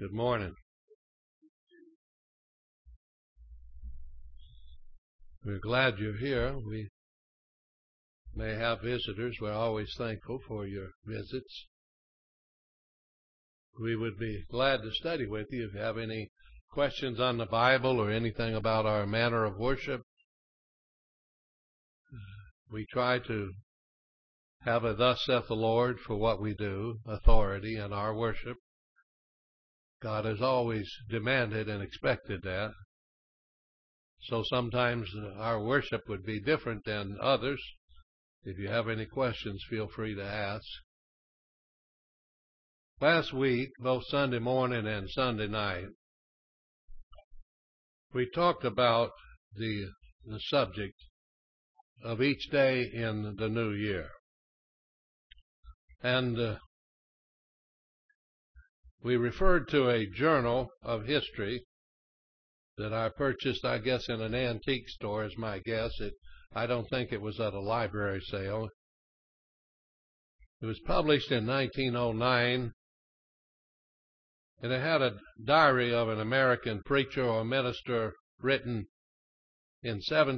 Good morning. We're glad you're here. We may have visitors. We're always thankful for your visits. We would be glad to study with you if you have any questions on the Bible or anything about our manner of worship. We try to have a thus saith the Lord for what we do, authority in our worship. God has always demanded and expected that. So sometimes our worship would be different than others. If you have any questions, feel free to ask. Last week, both Sunday morning and Sunday night, we talked about the subject of each day in the new year. And we referred to a journal of history that I purchased, I guess, in an antique store, is my guess. I don't think it was at a library sale. It was published in 1909, and it had a diary of an American preacher or minister written in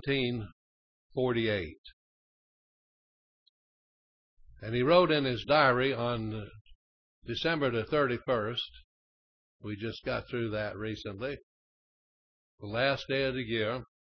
1748. And he wrote in his diary on December the 31st, we just got through that recently, the last day of the year,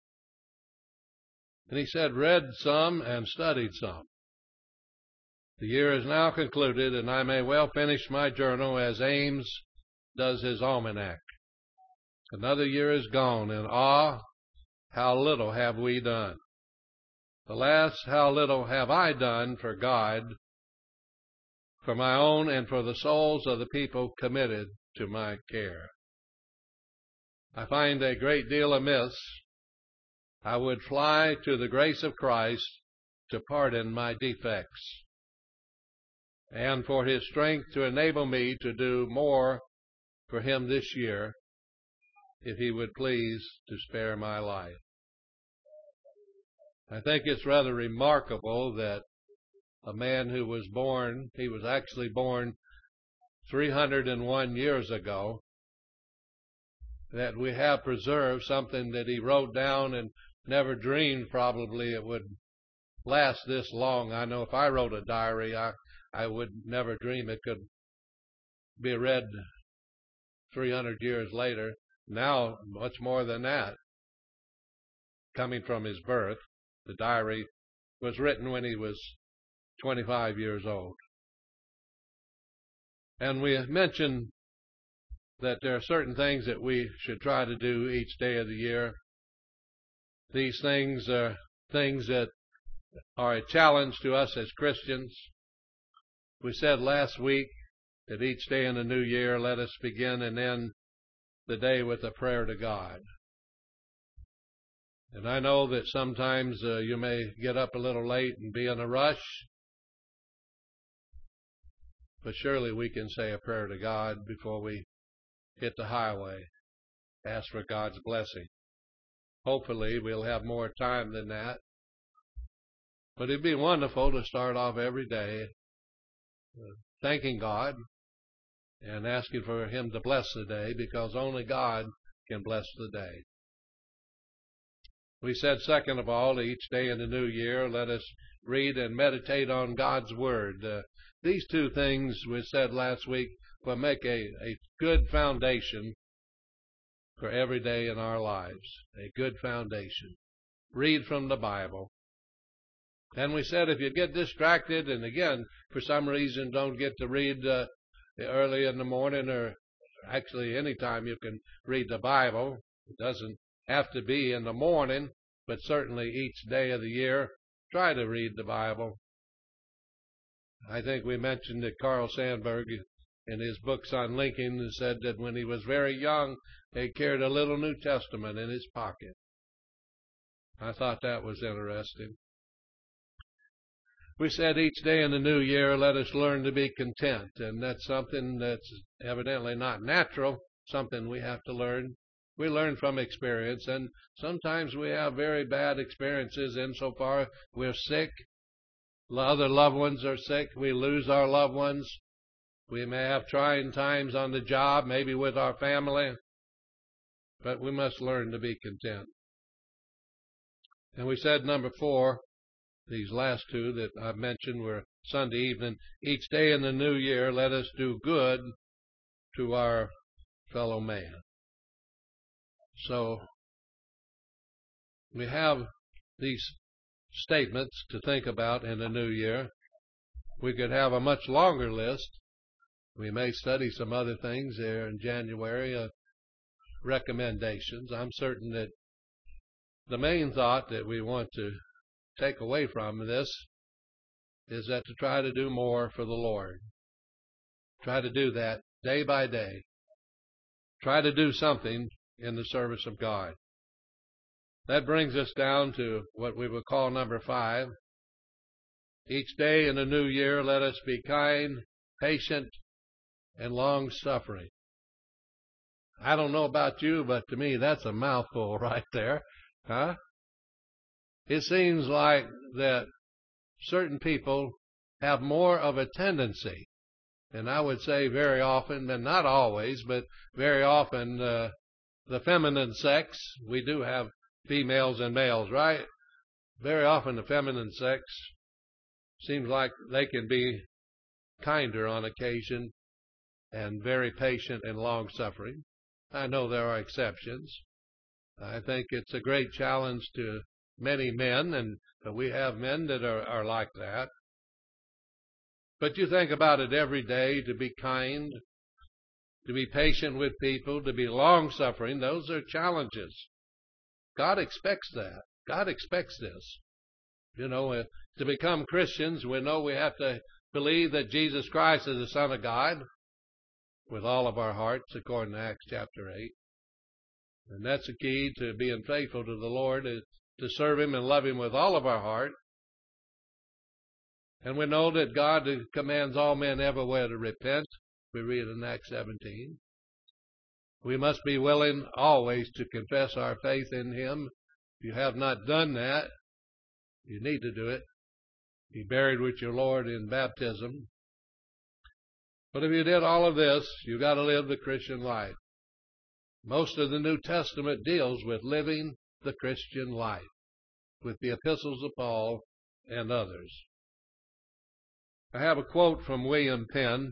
and he said, read some and studied some. The year is now concluded, and I may well finish my journal as Ames does his almanac. Another year is gone, and how little have we done. Alas, how little have I done for God, for my own and for the souls of the people committed to my care. I find a great deal amiss. I would fly to the grace of Christ to pardon my defects, and for his strength to enable me to do more for him this year, if he would please to spare my life. I think it's rather remarkable that a man who was born, he was actually born 301 years ago, that we have preserved something that he wrote down and never dreamed probably it would last this long. I know if I wrote a diary, I would never dream it could be read 300 years later. Now, much more than that. Coming from his birth, the diary was written when he was 25 years old. And we mentioned that there are certain things that we should try to do each day of the year. These things are things that are a challenge to us as Christians. We said last week that each day in the new year, let us begin and end the day with a prayer to God. And I know that sometimes you may get up a little late and be in a rush, but surely we can say a prayer to God before we hit the highway. Ask for God's blessing. Hopefully we'll have more time than that. But it'd be wonderful to start off every day thanking God and asking for him to bless the day, because only God can bless the day. We said, second of all, each day in the new year, let us read and meditate on God's Word. These two things we said last week will make a good foundation for every day in our lives. A good foundation. Read from the Bible. And we said if you get distracted and again, for some reason don't get to read early in the morning, or actually any time you can read the Bible. It doesn't have to be in the morning, but certainly each day of the year, try to read the Bible. I think we mentioned that Carl Sandburg in his books on Lincoln said that when he was very young, he carried a little New Testament in his pocket. I thought that was interesting. We said each day in the new year, let us learn to be content. And that's something that's evidently not natural, something we have to learn. We learn from experience, and sometimes we have very bad experiences insofar we're sick, other loved ones are sick, we lose our loved ones. We may have trying times on the job, maybe with our family, but we must learn to be content. And we said number 4, these last two that I've mentioned were Sunday evening. Each day in the new year, let us do good to our fellow man. So we have these statements to think about in the new year. We could have a much longer list. We may study some other things there in January, recommendations. I'm certain that the main thought that we want to take away from this is that to try to do more for the Lord. Try to do that day by day. Try to do something in the service of God. That brings us down to what we would call number 5. Each day in the new year, let us be kind, patient, and long-suffering. I don't know about you, but to me that's a mouthful right there. Huh? It seems like that certain people have more of a tendency, and I would say very often, and not always, but very often, the feminine sex, we do have females and males, right? Very often the feminine sex seems like they can be kinder on occasion and very patient and long-suffering. I know there are exceptions. I think it's a great challenge to many men, and we have men that are like that. But you think about it every day, to be kind, to be patient with people, to be long-suffering. Those are challenges. God expects that. God expects this. You know, to become Christians, we know we have to believe that Jesus Christ is the Son of God with all of our hearts, according to Acts chapter 8. And that's the key to being faithful to the Lord, is to serve Him and love Him with all of our heart. And we know that God commands all men everywhere to repent. We read in Acts 17. We must be willing always to confess our faith in Him. If you have not done that, you need to do it. Be buried with your Lord in baptism. But if you did all of this, you've got to live the Christian life. Most of the New Testament deals with living the Christian life, with the epistles of Paul and others. I have a quote from William Penn.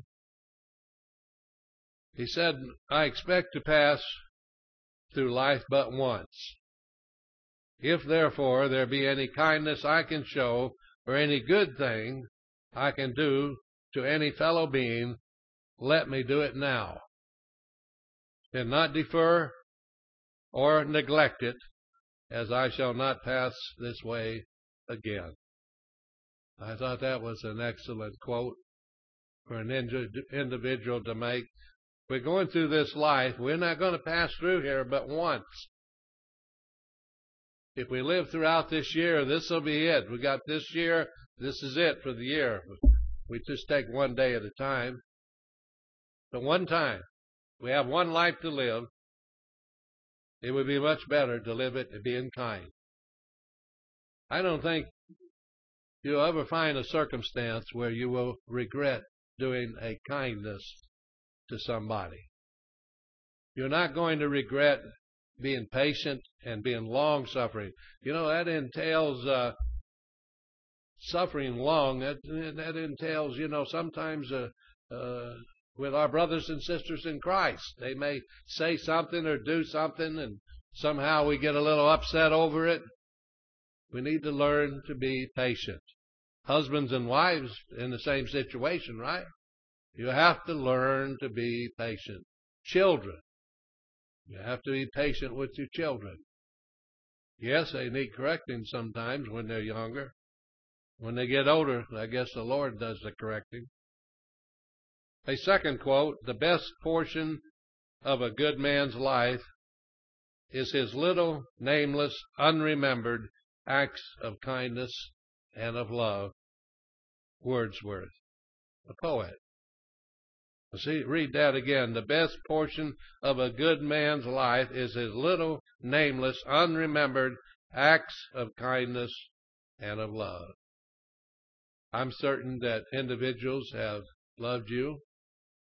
He said, "I expect to pass through life but once. If, therefore, there be any kindness I can show, or any good thing I can do to any fellow being, let me do it now, and not defer or neglect it, as I shall not pass this way again." I thought that was an excellent quote for an individual to make. We're going through this life. We're not going to pass through here but once. If we live throughout this year, this will be it. We got this year. This is it for the year. We just take one day at a time. But one time. We have one life to live. It would be much better to live it being kind. I don't think you'll ever find a circumstance where you will regret doing a kindness to somebody. You're not going to regret being patient and being long-suffering. You know, that entails suffering long. That entails, you know, sometimes with our brothers and sisters in Christ. They may say something or do something, and somehow we get a little upset over it. We need to learn to be patient. Husbands and wives in the same situation, right? You have to learn to be patient. Children, you have to be patient with your children. Yes, they need correcting sometimes when they're younger. When they get older, I guess the Lord does the correcting. A second quote, "The best portion of a good man's life is his little, nameless, unremembered acts of kindness and of love." Wordsworth, the poet. See, read that again. "The best portion of a good man's life is his little, nameless, unremembered acts of kindness and of love." I'm certain that individuals have loved you,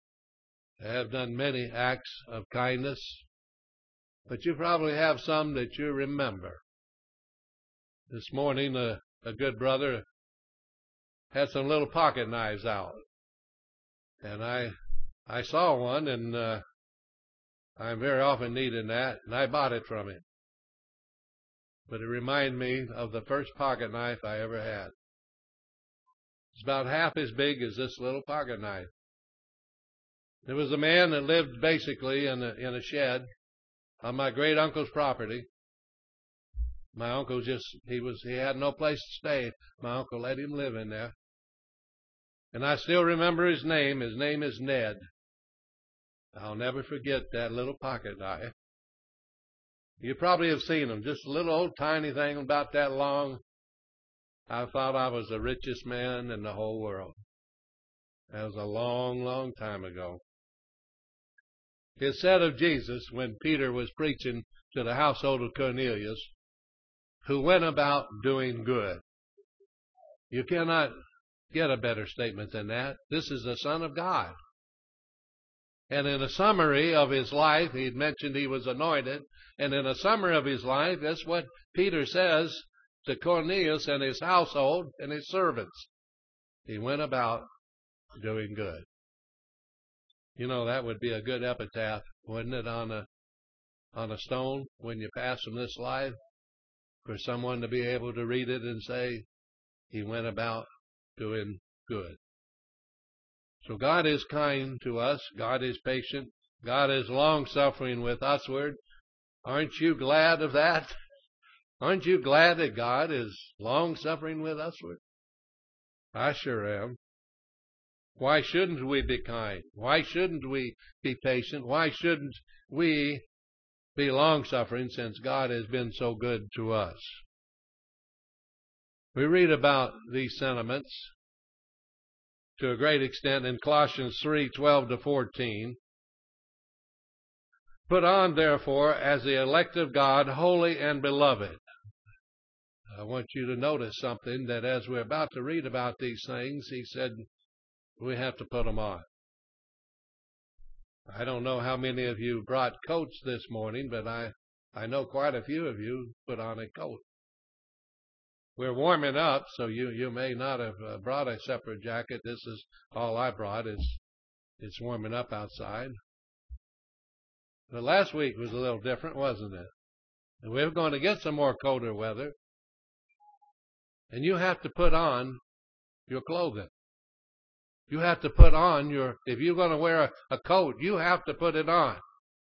have done many acts of kindness, but you probably have some that you remember. This morning, a good brother had some little pocket knives out, and I saw one, and I'm very often needing that, and I bought it from him. But it reminded me of the first pocket knife I ever had. It's about half as big as this little pocket knife. There was a man that lived basically in a shed on my great uncle's property. My uncle he had no place to stay. My uncle let him live in there. And I still remember his name. His name is Ned. I'll never forget that little pocket knife. You probably have seen them, just a little old tiny thing about that long. I thought I was the richest man in the whole world. That was a long, long time ago. It said of Jesus when Peter was preaching to the household of Cornelius, who went about doing good. You cannot get a better statement than that. This is the Son of God. And in a summary of his life, he'd mentioned he was anointed. And in a summary of his life, that's what Peter says to Cornelius and his household and his servants. He went about doing good. You know, that would be a good epitaph, wouldn't it, on a stone when you pass from this life, for someone to be able to read it and say, he went about doing good. So God is kind to us. God is patient. God is long-suffering with usward. Aren't you glad of that? Aren't you glad that God is long-suffering with usward? I sure am. Why shouldn't we be kind? Why shouldn't we be patient? Why shouldn't we be long-suffering since God has been so good to us? We read about these sentiments to a great extent in Colossians 3:12-14. Put on, therefore, as the elect of God, holy and beloved. I want you to notice something, that as we're about to read about these things, he said we have to put them on. I don't know how many of you brought coats this morning, but I know quite a few of you put on a coat. We're warming up, so you may not have brought a separate jacket. This is all I brought. It's warming up outside. But last week was a little different, wasn't it? And we're going to get some more colder weather. And you have to put on your clothing. You have to put on if you're going to wear a coat, you have to put it on.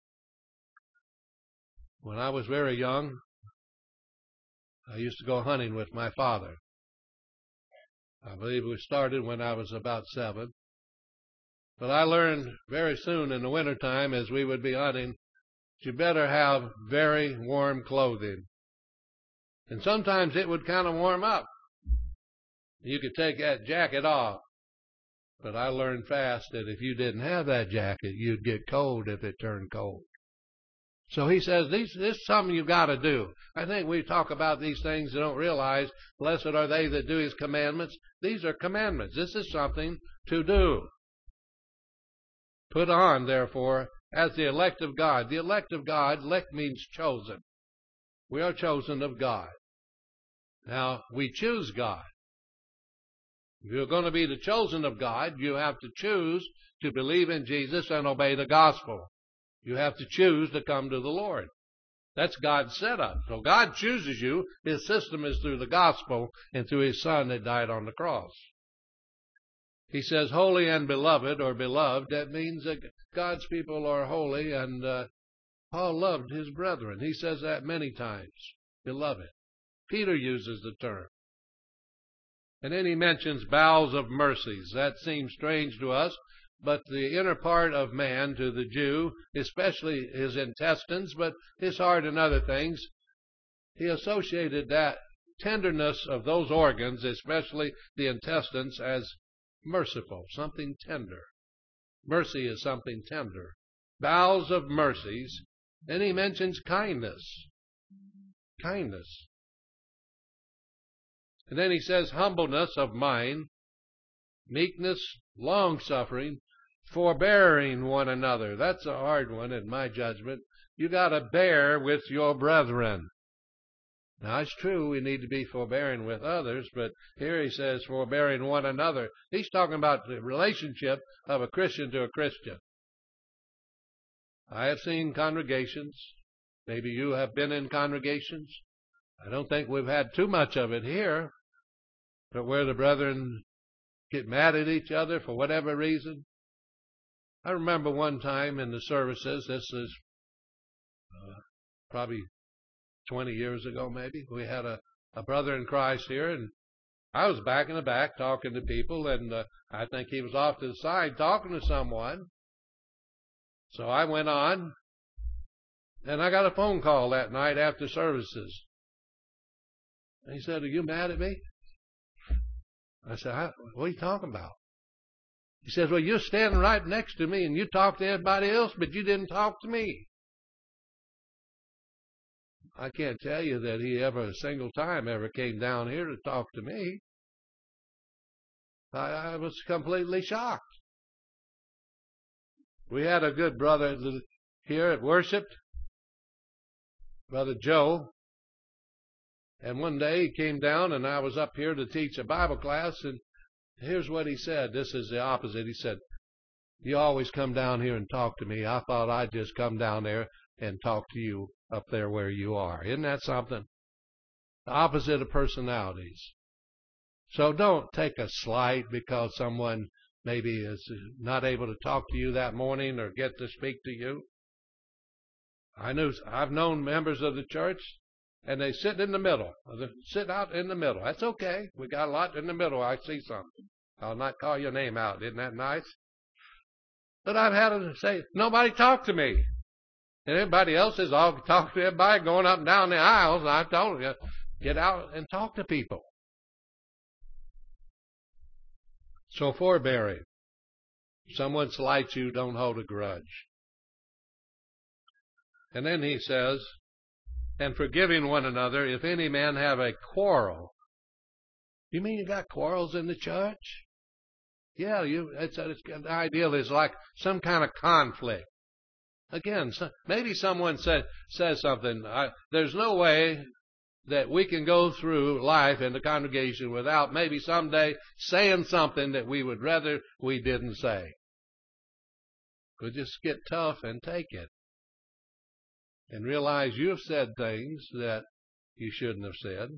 When I was very young, I used to go hunting with my father. I believe we started when I was about 7. But I learned very soon in the wintertime, as we would be hunting, you better have very warm clothing. And sometimes it would kind of warm up. You could take that jacket off. But I learned fast that if you didn't have that jacket, you'd get cold if it turned cold. So he says, this is something you've got to do. I think we talk about these things and don't realize, blessed are they that do his commandments. These are commandments. This is something to do. Put on, therefore, as the elect of God. The elect of God, elect means chosen. We are chosen of God. Now, we choose God. If you're going to be the chosen of God, you have to choose to believe in Jesus and obey the gospel. You have to choose to come to the Lord. That's God's setup. So God chooses you. His system is through the gospel and through his Son that died on the cross. He says holy and beloved, or beloved. That means that God's people are holy, and Paul loved his brethren. He says that many times. Beloved. Peter uses the term. And then he mentions bowels of mercies. That seems strange to us, but the inner part of man to the Jew, especially his intestines, but his heart and other things, he associated that tenderness of those organs, especially the intestines, as merciful, something tender. Mercy is something tender. Bowels of mercies. Then he mentions kindness. Kindness. And then he says humbleness of mind, meekness, long-suffering, forbearing one another. That's a hard one in my judgment. You got to bear with your brethren. Now, it's true we need to be forbearing with others, but here he says forbearing one another. He's talking about the relationship of a Christian to a Christian. I have seen congregations. Maybe you have been in congregations. I don't think we've had too much of it here, but where the brethren get mad at each other for whatever reason. I remember one time in the services, this is probably 20 years ago maybe, we had a brother in Christ here, and I was back in the back talking to people, and I think he was off to the side talking to someone. So I went on, and I got a phone call that night after services. And he said, "Are you mad at me?" I said, "What are you talking about?" He says, "Well, you're standing right next to me, and you talk to everybody else, but you didn't talk to me." I can't tell you that he ever a single time ever came down here to talk to me. I was completely shocked. We had a good brother here at worship, Brother Joe. And one day he came down, and I was up here to teach a Bible class, and here's what he said. This is the opposite. He said, "You always come down here and talk to me. I thought I'd just come down there and talk to you up there where you are." Isn't that something? The opposite of personalities. So don't take a slight because someone maybe is not able to talk to you that morning or get to speak to you. I've known members of the church, and they sit in the middle. They sit out in the middle. That's okay. We got a lot in the middle. I see something. I'll not call your name out. Isn't that nice? But I've had them say, "Nobody talked to me." And everybody else is all talking to everybody, going up and down the aisles. And I've told them, get out and talk to people. So forbearing. If someone slights you, don't hold a grudge. And then he says, and forgiving one another, if any man have a quarrel. You mean you got quarrels in the church? Yeah, the ideal is like some kind of conflict. Again, maybe someone says something. There's no way that we can go through life in the congregation without maybe someday saying something that we would rather we didn't say. We'll just get tough and take it. And realize you've said things that you shouldn't have said.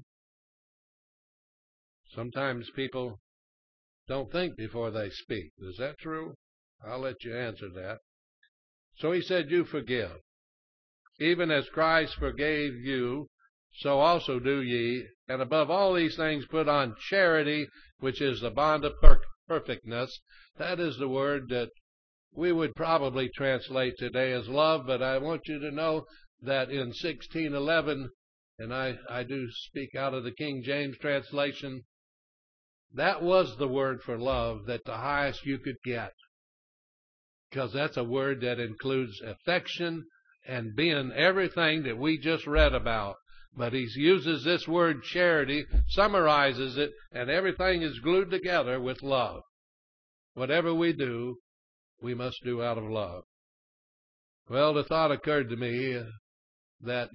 Sometimes people don't think before they speak. Is that true? I'll let you answer that. So he said, you forgive. Even as Christ forgave you, so also do ye. And above all these things put on charity, which is the bond of perfectness. That is the word that we would probably translate today as love, but I want you to know that in 1611, and I do speak out of the King James translation, that was the word for love, that the highest you could get. Because that's a word that includes affection and being everything that we just read about. But he uses this word charity, summarizes it, and everything is glued together with love. Whatever we do, we must do out of love. Well, the thought occurred to me that,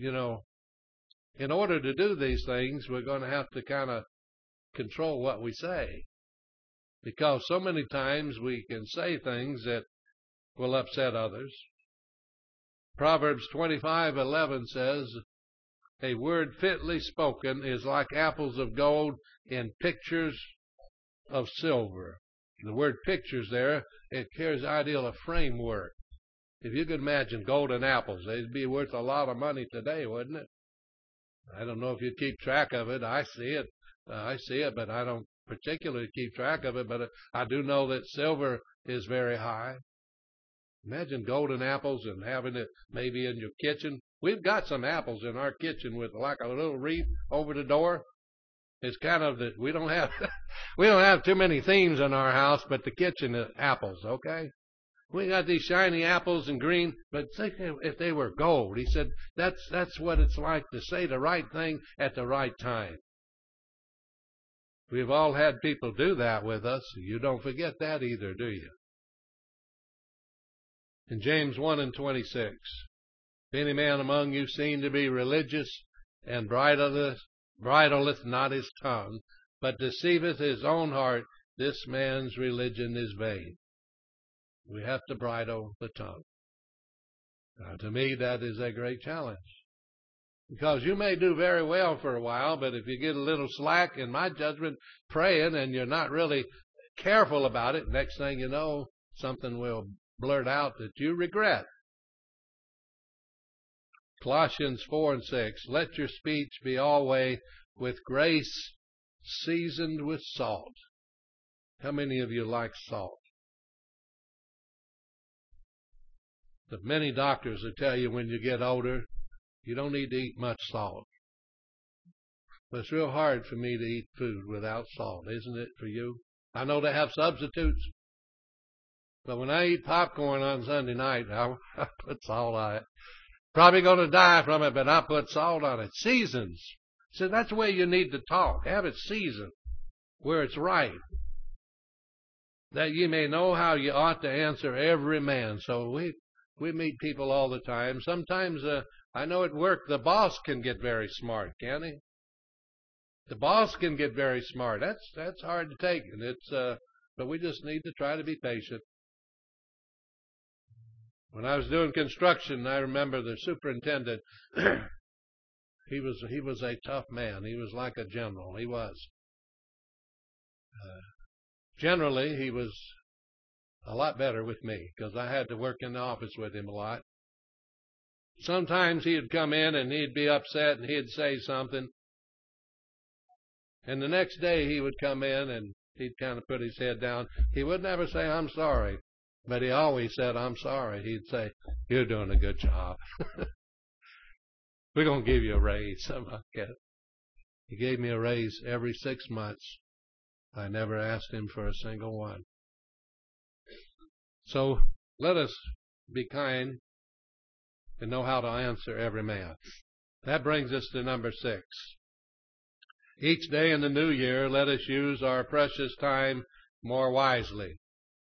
in order to do these things, we're going to have to kind of control what we say. Because so many times we can say things that will upset others. Proverbs 25:11 says, a word fitly spoken is like apples of gold in pictures of silver. The word pictures there, it carries the idea of framework. If you could imagine golden apples, they'd be worth a lot of money today, wouldn't it? I don't know if you'd keep track of it. I see it, but I don't particularly keep track of it. But I do know that silver is very high. Imagine golden apples and having it maybe in your kitchen. We've got some apples in our kitchen with like a little wreath over the door. It's kind of that we don't have too many themes in our house, but the kitchen is apples, okay? We got these shiny apples and green, but think if they were gold. He said that's what it's like to say the right thing at the right time. We've all had people do that with us. You don't forget that either, do you? In James 1:26, if any man among you seem to be religious and bridleth not his tongue, but deceiveth his own heart, this man's religion is vain. We have to bridle the tongue. Now, to me, that is a great challenge. Because you may do very well for a while, but if you get a little slack, in my judgment, praying, and you're not really careful about it, next thing you know, something will blurt out that you regret. Colossians 4:6, let your speech be always with grace, seasoned with salt. How many of you like salt? But many doctors will tell you when you get older, you don't need to eat much salt. But it's real hard for me to eat food without salt, isn't it for you? I know they have substitutes, but when I eat popcorn on Sunday night, I put salt on it. Probably going to die from it, but I put salt on it. Seasons. So that's the way you need to talk. Have it seasoned where it's right, that you may know how you ought to answer every man. So we meet people all the time. Sometimes I know at work the boss can get very smart, can't he? The boss can get very smart. That's hard to take, and but we just need to try to be patient. When I was doing construction, I remember the superintendent. He was a tough man. He was like a general. He was. Generally, he was a lot better with me because I had to work in the office with him a lot. Sometimes he'd come in and he'd be upset and he'd say something. And the next day he would come in and he'd kind of put his head down. He would never say, I'm sorry. But he always said, I'm sorry. He'd say, you're doing a good job. We're going to give you a raise. Something like that. He gave me a raise every 6 months. I never asked him for a single one. So let us be kind and know how to answer every man. That brings us to number 6. Each day in the new year, let us use our precious time more wisely.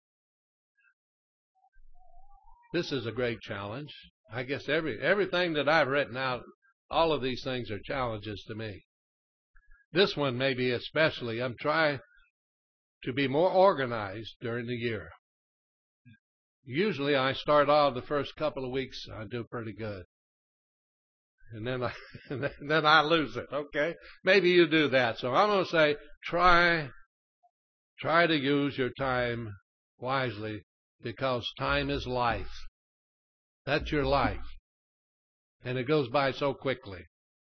This is a great challenge. I guess everything that I've written out, all of these things are challenges to me. This one maybe especially. I'm trying to be more organized during the year. Usually I start off the first couple of weeks, I do pretty good. And then I lose it, okay? Maybe you do that. So I'm going to say, try to use your time wisely, because time is life. That's your life. And it goes by so quickly.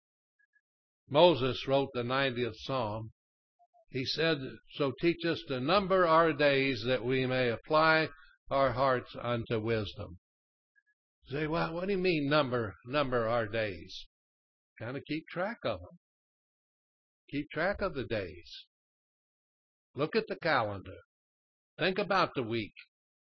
Moses wrote the 90th Psalm. He said, so teach us to number our days that we may apply our hearts unto wisdom. You say, well, what do you mean number our days? Kind of keep track of them. Keep track of the days. Look at the calendar. Think about the week.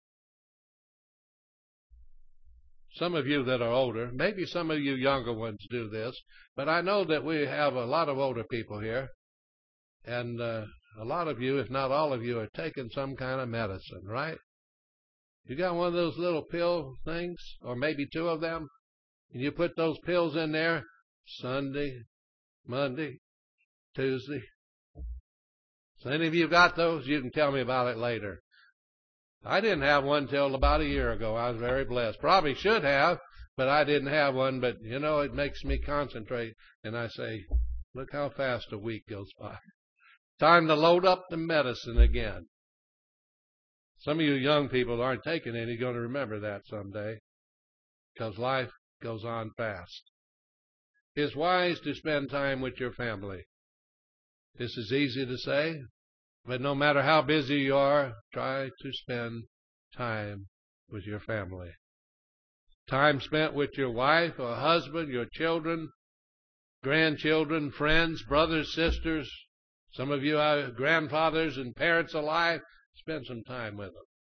Some of you that are older, maybe some of you younger ones do this, but I know that we have a lot of older people here, and a lot of you, if not all of you, are taking some kind of medicine, right? You got one of those little pill things, or maybe 2 of them, and you put those pills in there Sunday, Monday, Tuesday. So any of you got those? You can tell me about it later. I didn't have one till about a year ago. I was very blessed. Probably should have, but I didn't have one. But, you know, it makes me concentrate. And I say, look how fast a week goes by. Time to load up the medicine again. Some of you young people aren't taking any. You're going to remember that someday, because life goes on fast. It's wise to spend time with your family. This is easy to say, but no matter how busy you are, try to spend time with your family. Time spent with your wife or husband, your children, grandchildren, friends, brothers, sisters. Some of you are grandfathers and parents alive. Spend some time with them.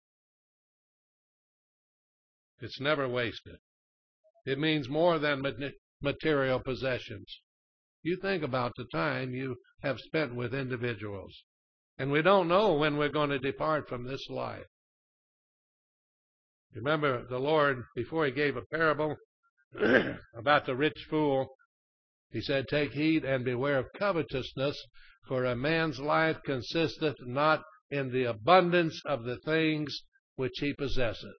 It's never wasted. It means more than material possessions. You think about the time you have spent with individuals. And we don't know when we're going to depart from this life. Remember the Lord, before he gave a parable about the rich fool, he said, "Take heed and beware of covetousness, for a man's life consisteth not in the abundance of the things which he possesseth."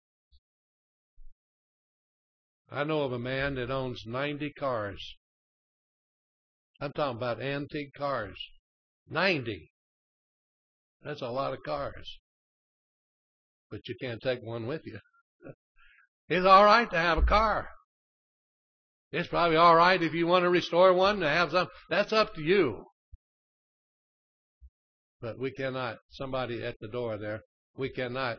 I know of a man that owns 90 cars. I'm talking about antique cars. 90. That's a lot of cars. But you can't take one with you. It's all right to have a car. It's probably all right if you want to restore one to have some. That's up to you. But we cannot, somebody at the door there, we cannot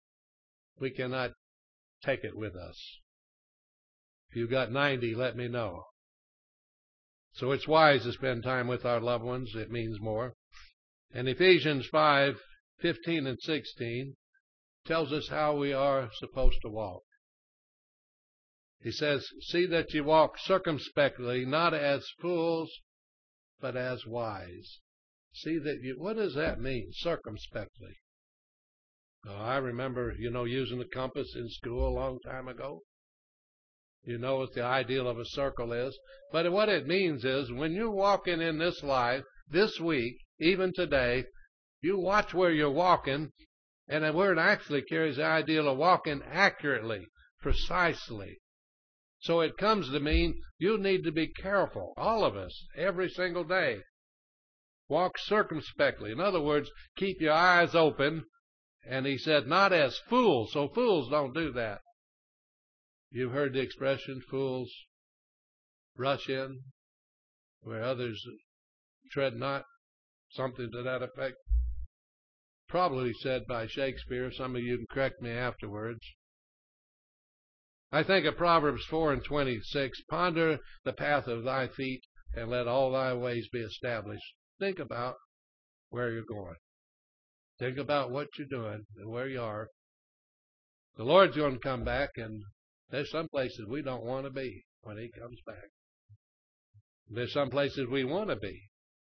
take it with us. If you've got 90, let me know. So it's wise to spend time with our loved ones. It means more. And Ephesians 5:15 and 16 tells us how we are supposed to walk. He says, "See that you walk circumspectly, not as fools, but as wise." See that you, what does that mean, circumspectly? Oh, I remember, using the compass in school a long time ago. You know what the ideal of a circle is. But what it means is, when you're walking in this life, this week, even today, you watch where you're walking, and the word actually carries the ideal of walking accurately, precisely. So it comes to mean you need to be careful, all of us, every single day. Walk circumspectly. In other words, keep your eyes open. And he said, not as fools. So fools don't do that. You've heard the expression, fools rush in where others tread not. Something to that effect. Probably said by Shakespeare. Some of you can correct me afterwards. I think of Proverbs 4:26. Ponder the path of thy feet, and let all thy ways be established. Think about where you're going. Think about what you're doing and where you are. The Lord's going to come back, and there's some places we don't want to be when he comes back. There's some places we want to be.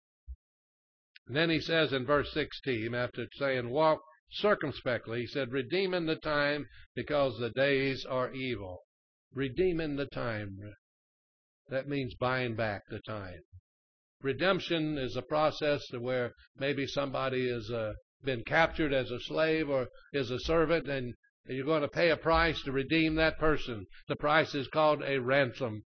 And then he says in verse 16, after saying, walk circumspectly, he said, redeeming the time because the days are evil. Redeeming the time. That means buying back the time. Redemption is a process where maybe somebody has been captured as a slave or is a servant, and you're going to pay a price to redeem that person. The price is called a ransom.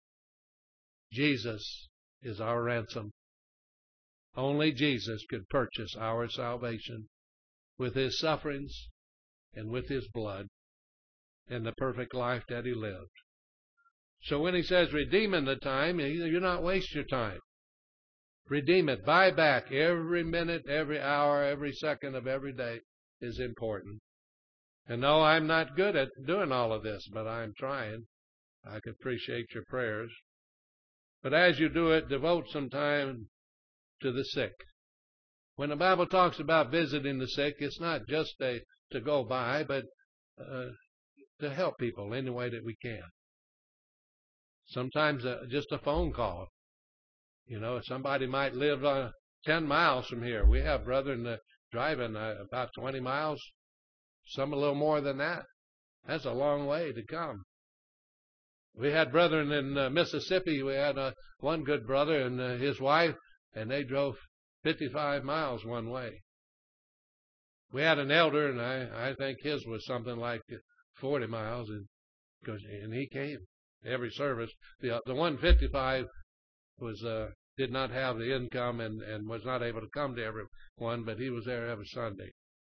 Jesus is our ransom. Only Jesus could purchase our salvation with his sufferings and with his blood and the perfect life that he lived. So when he says redeeming the time, you're not waste your time. Redeem it. Buy back. Every minute, every hour, every second of every day is important. And no, I'm not good at doing all of this, but I'm trying. I can appreciate your prayers. But as you do it, devote some time to the sick. When the Bible talks about visiting the sick, it's not just to go by, but to help people any way that we can. Sometimes just a phone call. Somebody might live 10 miles from here. We have brethren driving about 20 miles, some a little more than that. That's a long way to come. We had brethren in Mississippi. We had one good brother and his wife, and they drove 55 miles one way. We had an elder, and I think his was something like 40 miles, and he came every service. The 155 was did not have the income and was not able to come to every one, but he was there every Sunday.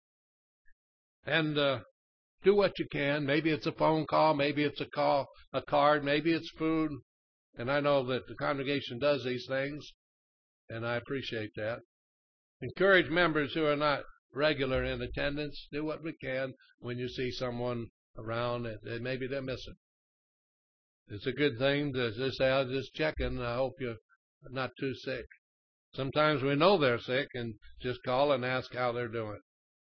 And do what you can. Maybe it's a phone call, maybe it's a card, maybe it's food. And I know that the congregation does these things, and I appreciate that. Encourage members who are not regular in attendance. Do what we can when you see someone around and maybe they're missing. It's a good thing to just say, "I'll just checking. I hope you're not too sick." Sometimes we know they're sick and just call and ask how they're doing.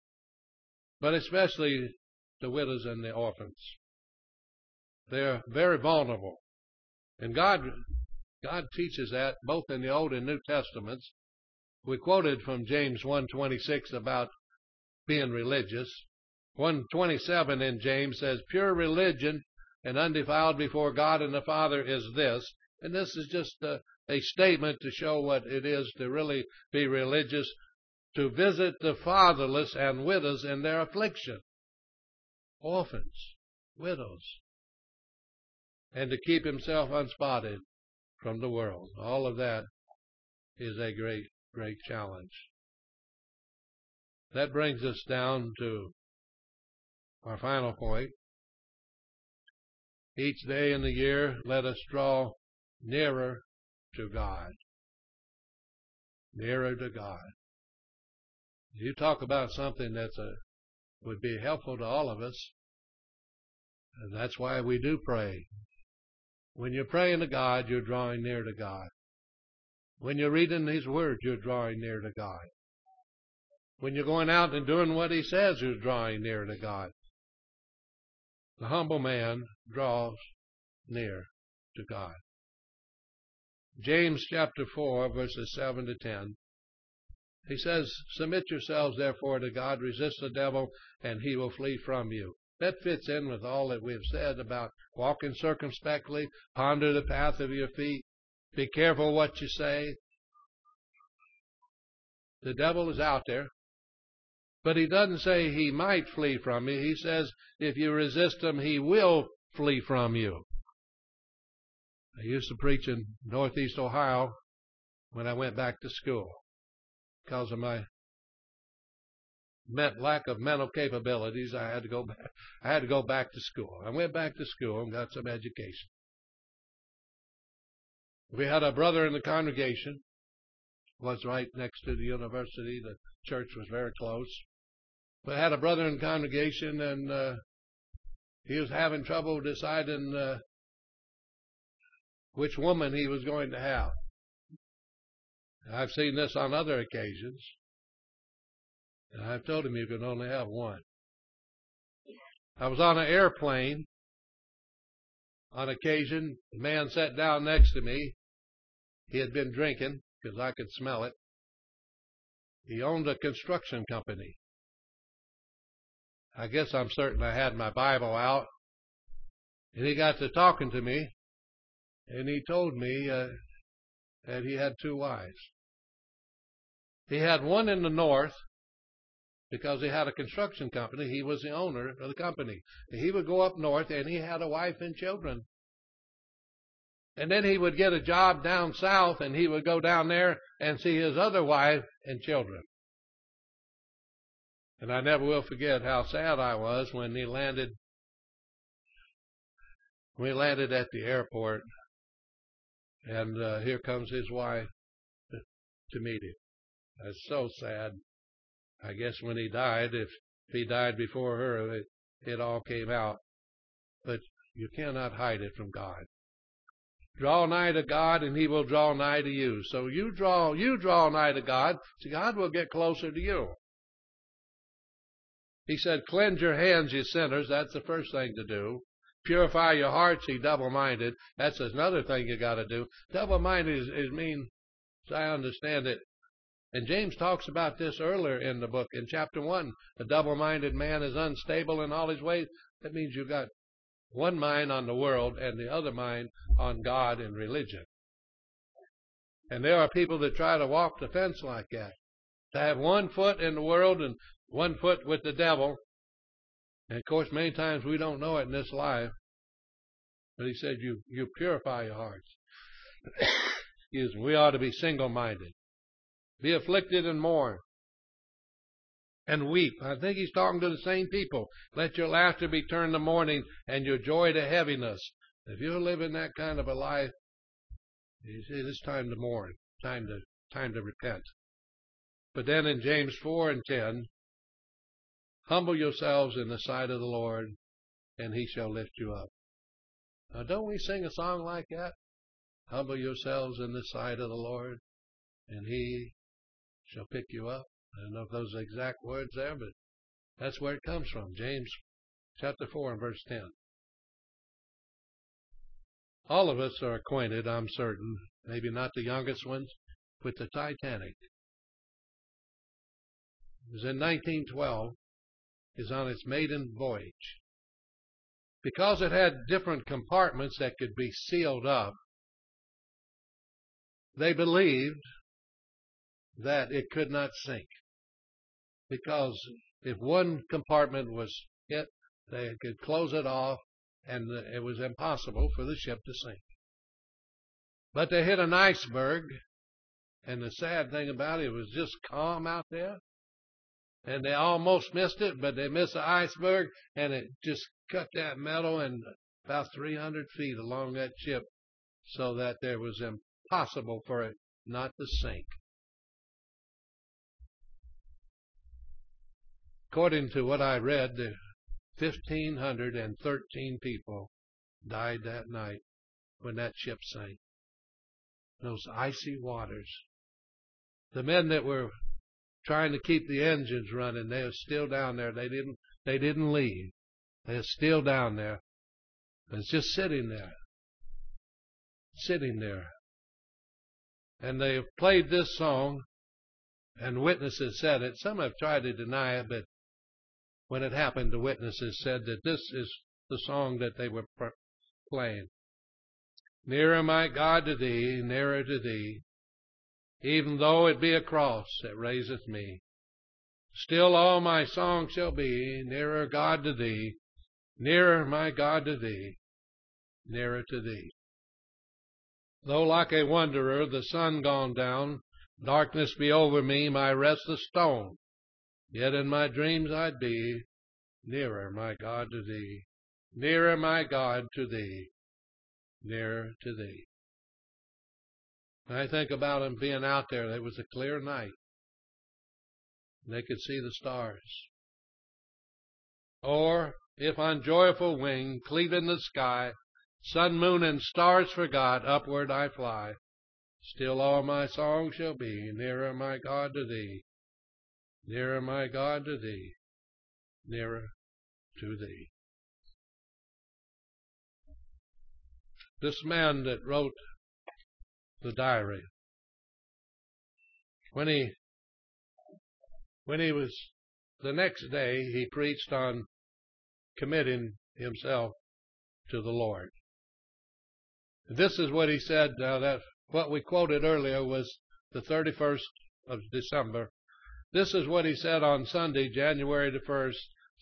But especially the widows and the orphans. They're very vulnerable. And God teaches that both in the Old and New Testaments. We quoted from James 1:26 about being religious. 1:27 in James says, pure religion and undefiled before God and the Father is this. And this is just a statement to show what it is to really be religious, to visit the fatherless and widows in their affliction, orphans, widows, and to keep himself unspotted from the world. All of that is a great, great challenge. That brings us down to our final point. Each day in the year, let us draw nearer to God. Nearer to God. You talk about something that would be helpful to all of us, and that's why we do pray. When you're praying to God, you're drawing near to God. When you're reading His Word, you're drawing near to God. When you're going out and doing what He says, you're drawing near to God. The humble man draws near to God. James chapter 4, verses 7 to 10. He says, submit yourselves therefore to God, resist the devil, and he will flee from you. That fits in with all that we've said about walking circumspectly, ponder the path of your feet, be careful what you say. The devil is out there, but he doesn't say he might flee from you. He says if you resist him, he will flee from you. I used to preach in Northeast Ohio when I went back to school because of my lack of mental capabilities. I had to go back to school. I went back to school and got some education. We had a brother in the congregation, was right next to the university. The church was very close. We had a brother in the congregation, and he was having trouble deciding which woman he was going to have. I've seen this on other occasions, and I've told him you can only have one. I was on an airplane on occasion. The man sat down next to me. He had been drinking because I could smell it. He owned a construction company. I guess I'm certain I had my Bible out. And he got to talking to me, and he told me that he had two wives. He had one in the north because he had a construction company. He was the owner of the company. He would go up north, and he had a wife and children. And then he would get a job down south, and he would go down there and see his other wife and children. And I never will forget how sad I was when we landed at the airport, and here comes his wife to meet him. That's so sad. I guess when he died, if he died before her, it all came out. But you cannot hide it from God. Draw nigh to God, and He will draw nigh to you. So you draw nigh to God, so God will get closer to you. He said, cleanse your hands, you sinners. That's the first thing to do. Purify your hearts, ye double-minded. That's another thing you got to do. Double-minded is mean, as I understand it. And James talks about this earlier in the book. In chapter 1, a double-minded man is unstable in all his ways. That means you've got one mind on the world and the other mind on God and religion. And there are people that try to walk the fence like that. To have one foot in the world and one foot with the devil. And of course, many times we don't know it in this life. But he said, you purify your hearts. Excuse me. We ought to be single-minded. Be afflicted and mourn. And weep. I think he's talking to the same people. Let your laughter be turned to mourning and your joy to heaviness. If you're living that kind of a life, you see, it's time to mourn. Time to repent. But then in James 4 and 10, humble yourselves in the sight of the Lord, and He shall lift you up. Now, don't we sing a song like that? Humble yourselves in the sight of the Lord, and He shall pick you up. I don't know if those are exact words there, but that's where it comes from. James chapter 4 and verse 10. All of us are acquainted, I'm certain, maybe not the youngest ones, with the Titanic. It was in 1912. is on its maiden voyage. Because it had different compartments that could be sealed up, they believed that it could not sink. Because if one compartment was hit, they could close it off, and it was impossible for the ship to sink. But they hit an iceberg, and the sad thing about it was just calm out there. And they almost missed it, but they missed the iceberg, and it just cut that metal in about 300 feet along that ship, so that it was impossible for it not to sink. According to what I read, 1,513 people died that night when that ship sank. Those icy waters. The men that were trying to keep the engines running, they were still down there. They didn't leave. They were still down there. It's just sitting there. And they played this song, and witnesses said it. Some have tried to deny it, but when it happened, the witnesses said that this is the song that they were playing. Nearer, my God, to thee, nearer to thee. Even though it be a cross that raiseth me, still all my song shall be, nearer, God, to thee, nearer, my God, to thee, nearer to thee. Though like a wanderer the sun gone down, darkness be over me, my restless stone, yet in my dreams I'd be nearer, my God, to thee, nearer, my God, to thee, nearer to thee. I think about them being out there. It was a clear night. They could see the stars. Or, if on joyful wing, cleaving the sky, sun, moon, and stars forgot, upward I fly, still all my song shall be, nearer, my God, to thee, nearer, my God, to thee, nearer to thee. This man that wrote the diary, when he was, the next day, he preached on committing himself to the Lord. This is what he said. That what we quoted earlier was the 31st of December. This is what he said on Sunday, January the 1st,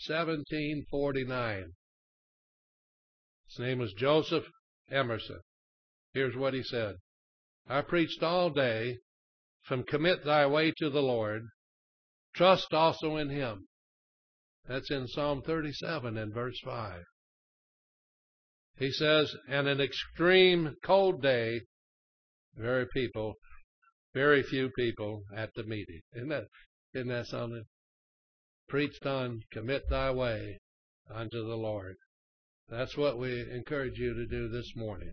1749. His name was Joseph Emerson. Here's what he said. I preached all day from commit thy way to the Lord, trust also in him. That's in Psalm 37 and verse 5. He says, and an extreme cold day, very few people at the meeting. Isn't that something? Preached on, commit thy way unto the Lord. That's what we encourage you to do this morning.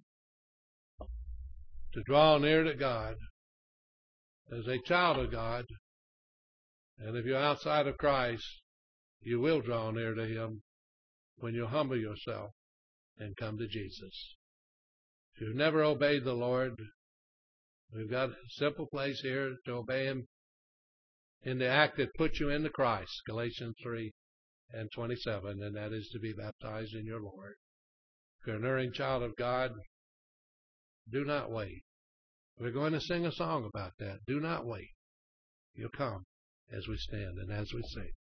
To draw near to God as a child of God. And if you're outside of Christ, you will draw near to him when you humble yourself and come to Jesus. If you've never obeyed the Lord, we've got a simple place here to obey him in the act that puts you into Christ, Galatians 3 and 27, and that is to be baptized in your Lord. If you're an erring child of God, do not wait. We're going to sing a song about that. Do not wait. You'll come as we stand and as we sing.